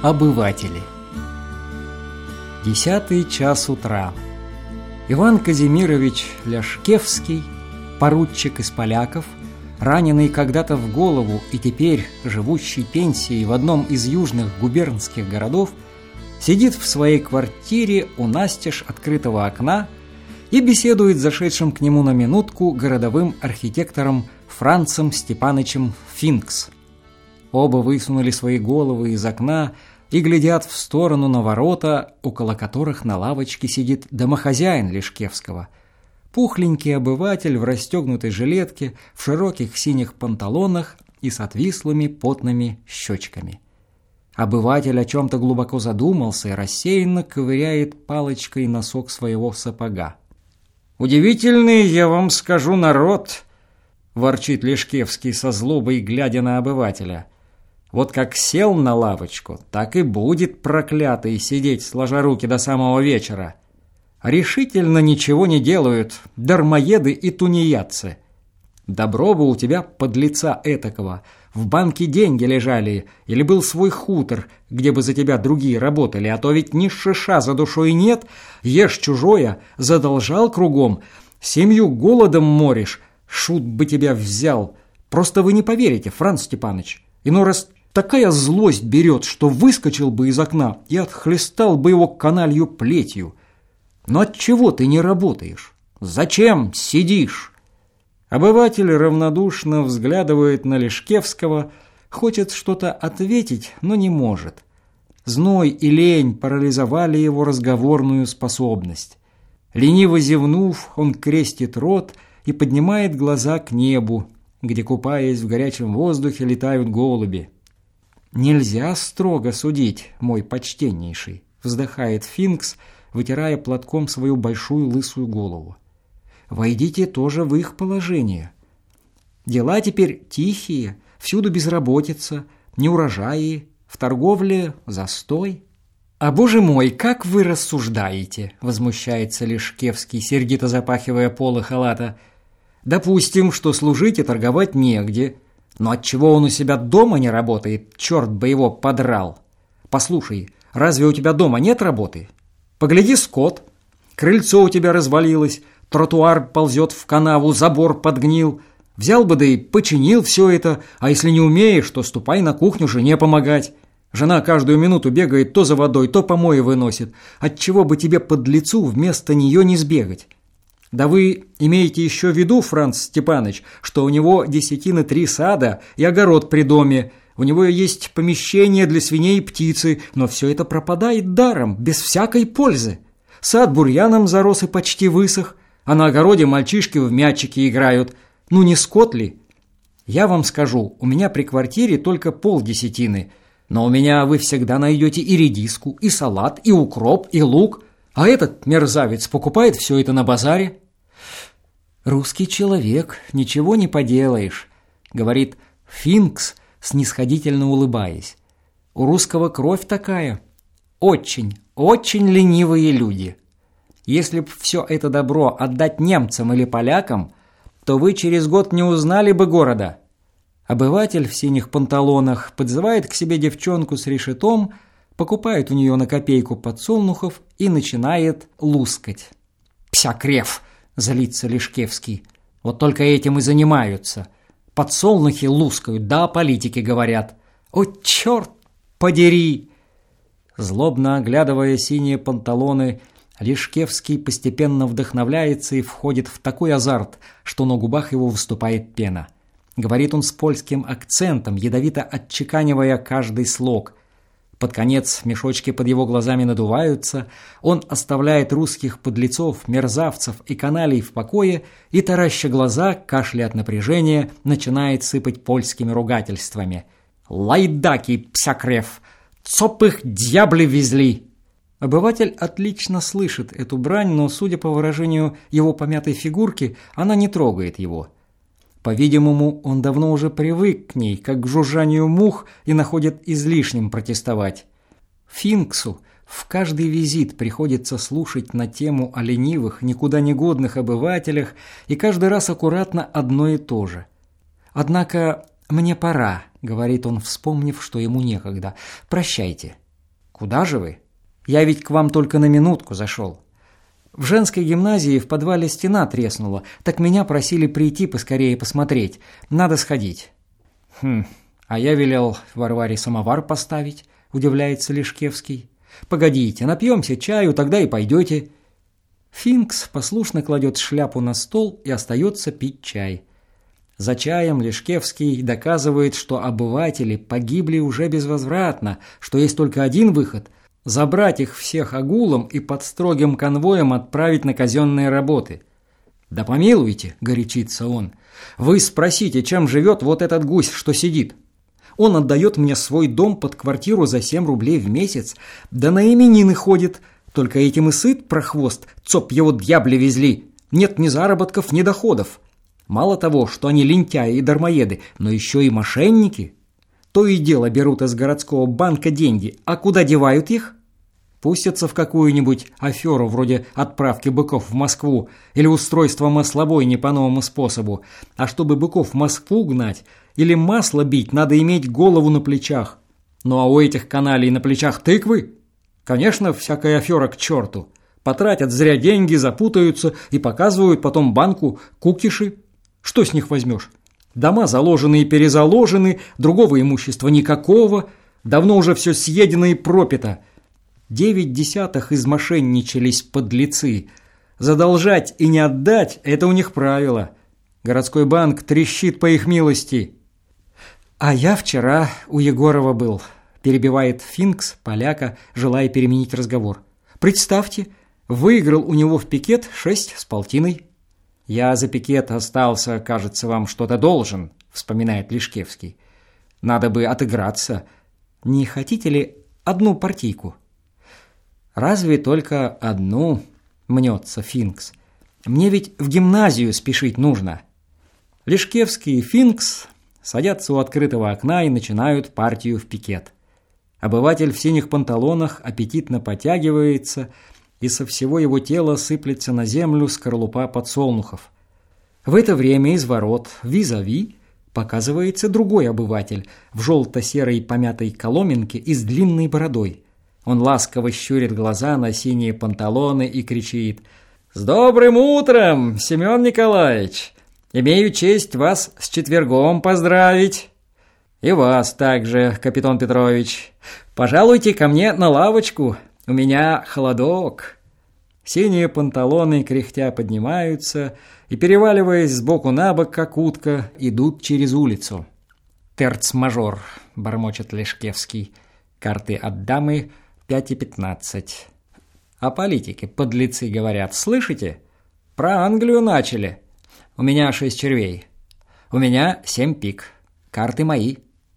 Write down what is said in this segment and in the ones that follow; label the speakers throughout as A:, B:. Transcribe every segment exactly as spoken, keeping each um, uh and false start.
A: Обыватели. Десятый час утра. Иван Казимирович Ляшкевский, поручик из поляков, раненый когда-то в голову и теперь живущий пенсией в одном из южных губернских городов, сидит в своей квартире у настежь открытого окна и беседует с зашедшим к нему на минутку городовым архитектором Францем Степанычем Финкс. Оба высунули свои головы из окна и глядят в сторону на ворота, около которых на лавочке сидит домохозяин Лешкевского. Пухленький обыватель в расстегнутой жилетке, в широких синих панталонах и с отвислыми потными щечками. Обыватель о чем-то глубоко задумался и рассеянно ковыряет палочкой носок своего сапога. «Удивительный, я вам скажу, народ!» – ворчит Лешкевский со злобой, глядя на обывателя. «Вот как сел на лавочку, так и будет проклятый сидеть сложа руки до самого вечера. Решительно ничего не делают дармоеды и тунеядцы. Добро бы у тебя, подлеца этакого, в банке деньги лежали, или был свой хутор, где бы за тебя другие работали, а то ведь ни шиша за душой нет, ешь чужое, задолжал кругом, семью голодом моришь, шут бы тебя взял. Просто вы не поверите, Франц Степаныч, иной раз такая злость берет, что выскочил бы из окна и отхлестал бы его каналью плетью. Но отчего ты не работаешь? Зачем сидишь?» Обыватель равнодушно взглядывает на Лешкевского, хочет что-то ответить, но не может. Зной и лень парализовали его разговорную способность. Лениво зевнув, он крестит рот и поднимает глаза к небу, где, купаясь в горячем воздухе, летают голуби. «Нельзя строго судить, мой почтеннейший», — вздыхает Финкс, вытирая платком свою большую лысую голову. «Войдите тоже в их положение. Дела теперь тихие, всюду безработица, неурожаи, в торговле застой». «А, боже мой, как вы рассуждаете!» — возмущается Лешкевский, сердито запахивая полы халата. «Допустим, что служить и торговать негде. Но отчего он у себя дома не работает, черт бы его подрал? Послушай, разве у тебя дома нет работы? Погляди, скот, крыльцо у тебя развалилось, тротуар ползет в канаву, забор подгнил. Взял бы да и починил все это, а если не умеешь, то ступай на кухню жене помогать. Жена каждую минуту бегает то за водой, то помои выносит. Отчего бы тебе подлецу вместо нее не сбегать? Да вы имеете еще в виду, Франц Степаныч, что у него десятины три сада и огород при доме. У него есть помещение для свиней и птицы, но все это пропадает даром, без всякой пользы. Сад бурьяном зарос и почти высох, а на огороде мальчишки в мячики играют. Ну не скот ли? Я вам скажу, у меня при квартире только полдесятины, но у меня вы всегда найдете и редиску, и салат, и укроп, и лук, а этот мерзавец покупает все это на базаре». «Русский человек, ничего не поделаешь», — говорит Финкс, снисходительно улыбаясь. «У русского кровь такая. Очень, очень ленивые люди. Если б все это добро отдать немцам или полякам, то вы через год не узнали бы города». Обыватель в синих панталонах подзывает к себе девчонку с решетом, покупает у нее на копейку подсолнухов и начинает лускать. «Псякрев!» — злится Лешкевский. «Вот только этим и занимаются. Подсолнухи лускают, да о политике говорят. О, черт подери!» Злобно оглядывая синие панталоны, Лешкевский постепенно вдохновляется и входит в такой азарт, что на губах его выступает пена. Говорит он с польским акцентом, ядовито отчеканивая каждый слог. Под конец мешочки под его глазами надуваются, он оставляет русских подлецов, мерзавцев и каналей в покое и, тараща глаза, кашля от напряжения, начинает сыпать польскими ругательствами. «Лайдаки, псякрев! Цоп их дьябли везли!» Обыватель отлично слышит эту брань, но, судя по выражению его помятой фигурки, она не трогает его. По-видимому, он давно уже привык к ней, как к жужжанию мух, и находит излишним протестовать. Финксу в каждый визит приходится слушать на тему о ленивых, никуда не годных обывателях, и каждый раз аккуратно одно и то же. «Однако мне пора», — говорит он, вспомнив, что ему некогда. «Прощайте». Куда же вы? Я ведь к вам только на минутку зашел. В женской гимназии в подвале стена треснула, так меня просили прийти поскорее посмотреть. Надо сходить. Хм, а я велел Варваре самовар поставить, удивляется Лешкевский. Погодите, напьемся чаю, тогда и пойдете. Финкс послушно кладет шляпу на стол и остается пить чай. За чаем Лешкевский доказывает, что обыватели погибли уже безвозвратно, что есть только один выход – забрать их всех агулом и под строгим конвоем отправить на казенные работы. «Да помилуйте», – горячится он, – «вы спросите, чем живет вот этот гусь, что сидит? Он отдает мне свой дом под квартиру за семь рублей в месяц, да на именины ходит. Только этим и сыт прохвост, цоп его дьябли везли. Нет ни заработков, ни доходов. Мало того, что они лентяи и дармоеды, но еще и мошенники. То и дело берут из городского банка деньги, а куда девают их? Пустятся в какую-нибудь аферу вроде отправки быков в Москву или устройства маслобойни по новому способу. А чтобы быков в Москву гнать или масло бить, надо иметь голову на плечах. Ну а у этих каналей на плечах тыквы? Конечно, всякая афера к черту. Потратят зря деньги, запутаются и показывают потом банку кукиши. Что с них возьмешь? Дома заложены и перезаложены, другого имущества никакого, давно уже все съедено и пропито. Девять десятых измошенничались подлецы. Задолжать и не отдать – это у них правило. Городской банк трещит по их милости. А я вчера у Егорова был, перебивает Финкс поляка, желая переменить разговор. Представьте, выиграл у него в пикет шесть с полтиной. «Я за пикет остался, кажется, вам что-то должен», – вспоминает Лешкевский. «Надо бы отыграться. Не хотите ли одну партийку?» «Разве только одну?» – мнется Финкс. «Мне ведь в гимназию спешить нужно». Лешкевский и Финкс садятся у открытого окна и начинают партию в пикет. Обыватель в синих панталонах аппетитно потягивается – и со всего его тела сыплется на землю скорлупа подсолнухов. В это время из ворот визави показывается другой обыватель в желто-серой помятой коломенке и с длинной бородой. Он ласково щурит глаза на синие панталоны и кричит: «С добрым утром, Семен Николаевич! Имею честь вас с четвергом поздравить!» «И вас также, Капитон Петрович! Пожалуйте ко мне на лавочку!» У меня холодок. Синие панталоны кряхтя поднимаются и, переваливаясь сбоку на бок, как утка, идут через улицу. «Терц-мажор», — бормочет Лешкевский. «Карты от дамы пять и пятнадцать». О политике подлецы говорят. Слышите? Про Англию начали. У меня шесть червей. У меня семь пик. Карты мои.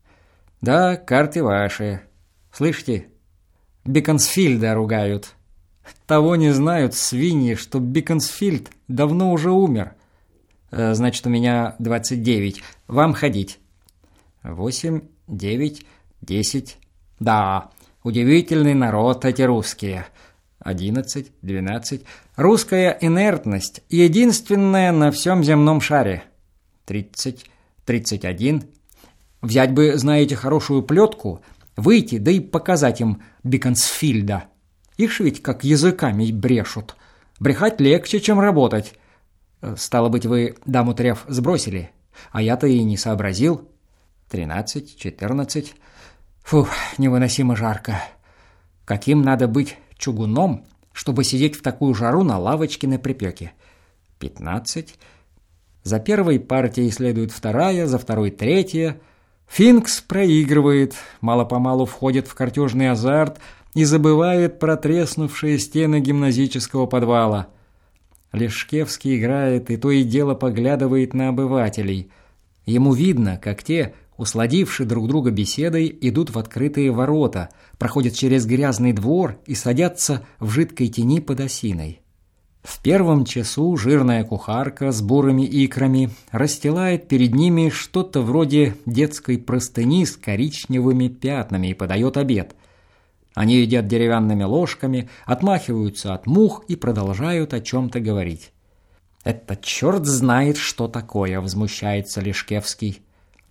A: Да, карты ваши. Слышите? Биконсфильда ругают. Того не знают свиньи, что Биконсфильд давно уже умер. Э, значит, у меня двадцать девять. Вам ходить. Восемь, девять, десять. Да, удивительный народ эти русские. Одиннадцать, двенадцать. Русская инертность единственная на всем земном шаре. Тридцать, тридцать один. Взять бы, знаете, хорошую плетку, выйти, да и показать им Биконсфильда. Их ж ведь как языками брешут. Брехать легче, чем работать. Стало быть, вы даму треф сбросили, а я-то и не сообразил. Тринадцать, четырнадцать. Фух, невыносимо жарко. Каким надо быть чугуном, чтобы сидеть в такую жару на лавочке на припеке? Пятнадцать. За первой партией следует вторая, за второй третья. Финкс проигрывает, мало-помалу входит в картежный азарт и забывает про треснувшие стены гимназического подвала. Лешкевский играет и то и дело поглядывает на обывателей. Ему видно, как те, усладивши друг друга беседой, идут в открытые ворота, проходят через грязный двор и садятся в жидкой тени под осиной. В первом часу жирная кухарка с бурыми икрами расстилает перед ними что-то вроде детской простыни с коричневыми пятнами и подает обед. Они едят деревянными ложками, отмахиваются от мух и продолжают о чем-то говорить. «Это черт знает, что такое», — возмущается Лешкевский.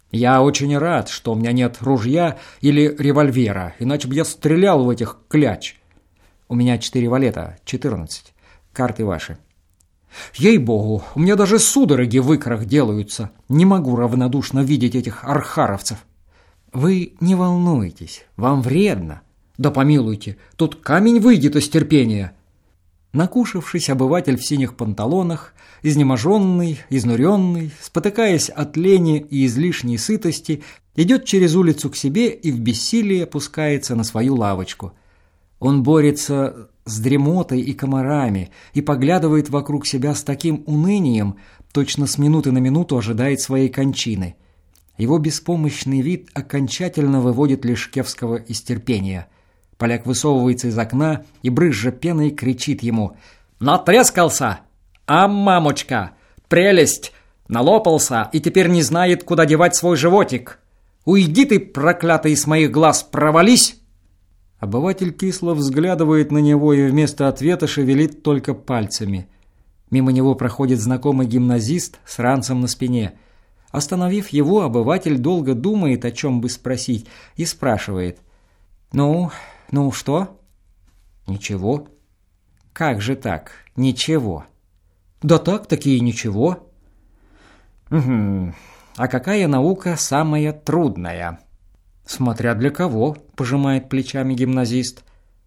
A: Я очень рад, что у меня нет ружья или револьвера, иначе бы я стрелял в этих кляч. У меня четыре валета, четырнадцать. Карты ваши. Ей-богу, у меня даже судороги в икрах делаются. Не могу равнодушно видеть этих архаровцев. Вы не волнуйтесь, вам вредно. Да помилуйте, тут камень выйдет из терпения. Накушавшись, обыватель в синих панталонах, изнеможенный, изнуренный, спотыкаясь от лени и излишней сытости, идет через улицу к себе и в бессилии опускается на свою лавочку. Он борется с дремотой и комарами и поглядывает вокруг себя с таким унынием, точно с минуты на минуту ожидает своей кончины. Его беспомощный вид окончательно выводит Лешкевского из терпения. Поляк высовывается из окна и, брызжа пеной, кричит ему: «Натрескался! А, мамочка, прелесть! Налопался и теперь не знает, куда девать свой животик! Уйди ты, проклятый, из моих глаз, провались!» Обыватель кисло взглядывает на него и вместо ответа шевелит только пальцами. Мимо него проходит знакомый гимназист с ранцем на спине. Остановив его, обыватель долго думает, о чем бы спросить, и спрашивает: «Ну, ну что?» «Ничего». «Как же так? Ничего?» «Да так-таки и ничего». «Угу. А какая наука самая трудная?» «Смотря для кого», – пожимает плечами гимназист.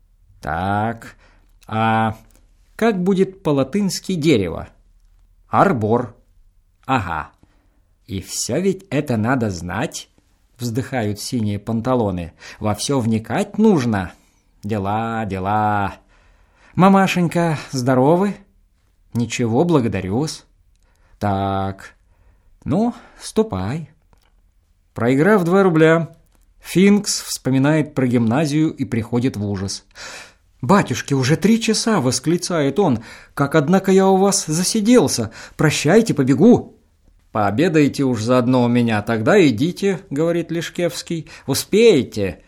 A: «Так, а как будет по-латынски дерево?» «Арбор». «Ага. И все ведь это надо знать?» – вздыхают синие панталоны. «Во все вникать нужно. Дела, дела. Мамашенька, здоровы?» «Ничего, благодарю-с». «Так, ну, ступай». Проиграв два рубля, Финкс вспоминает про гимназию и приходит в ужас. «Батюшки, уже три часа!» – восклицает он. «Как, однако, я у вас засиделся! Прощайте, побегу!» «Пообедайте уж заодно у меня, тогда идите», – говорит Лешкевский. «Успеете!»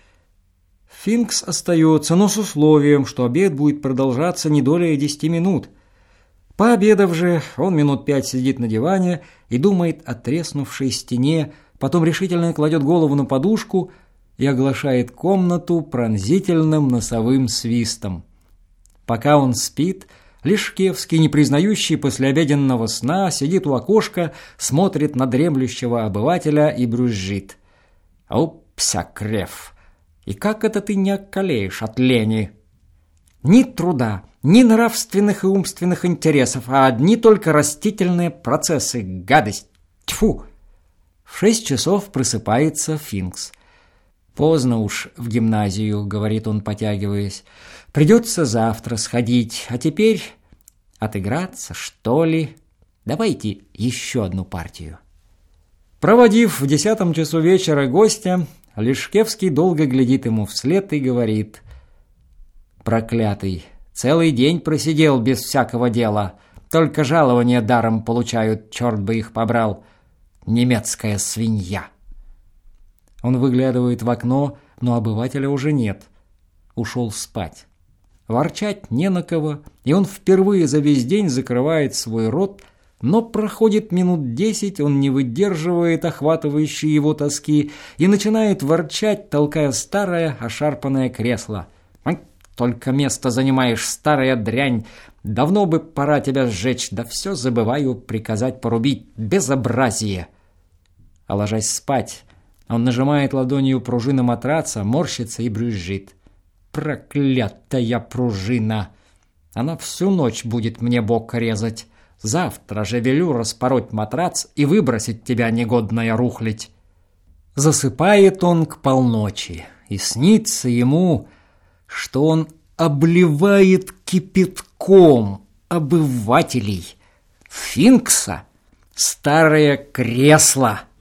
A: Финкс остается, но с условием, что обед будет продолжаться не долее десяти минут. Пообедав же, он минут пять сидит на диване и думает о треснувшей стене, потом решительно кладет голову на подушку и оглашает комнату пронзительным носовым свистом. Пока он спит, Лешкевский, не признающий послеобеденного сна, сидит у окошка, смотрит на дремлющего обывателя и брюзжит. «Упся, крев! И как это ты не околеешь от лени?» Ни труда, ни нравственных и умственных интересов, а одни только растительные процессы, гадость, тьфу! В шесть часов просыпается Финкс. «Поздно уж в гимназию», — говорит он, потягиваясь. «Придется завтра сходить, а теперь отыграться, что ли? Давайте еще одну партию». Проводив в десятом часу вечера гостя, Лешкевский долго глядит ему вслед и говорит: «Проклятый, целый день просидел без всякого дела, только жалования даром получают, черт бы их побрал. Немецкая свинья». Он выглядывает в окно, но обывателя уже нет. Ушел спать. Ворчать не на кого, и он впервые за весь день закрывает свой рот, но проходит минут десять, он не выдерживает охватывающей его тоски и начинает ворчать, толкая старое ошарпанное кресло. «Только место занимаешь, старая дрянь! Давно бы пора тебя сжечь, да все забываю приказать порубить. Безобразие!» А ложась спать, он нажимает ладонью пружину матраца, морщится и брюзжит. «Проклятая пружина! Она всю ночь будет мне бок резать. Завтра же велю распороть матрац и выбросить тебя, негодная рухлядь». Засыпает он к полночи, и снится ему, что он обливает кипятком обывателей, Финкса, старое кресло.